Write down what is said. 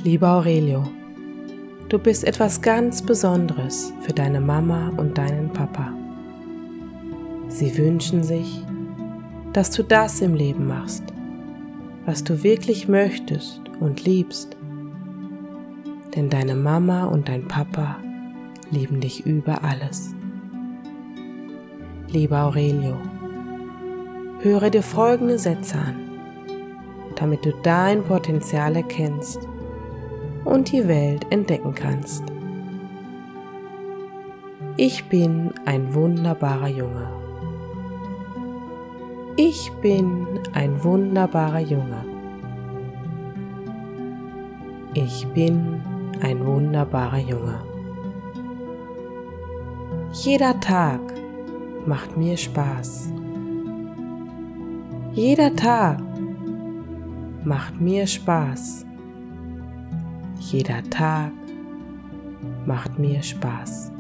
Lieber Aurelio, du bist etwas ganz Besonderes für deine Mama und deinen Papa. Sie wünschen sich, dass du das im Leben machst, was du wirklich möchtest und liebst. Denn deine Mama und dein Papa lieben dich über alles. Lieber Aurelio, höre dir folgende Sätze an, damit du dein Potenzial erkennst und die Welt entdecken kannst. Ich bin ein wunderbarer Junge. Ich bin ein wunderbarer Junge. Ich bin ein wunderbarer Junge. Jeder Tag macht mir Spaß. Jeder Tag macht mir Spaß. Jeder Tag macht mir Spaß.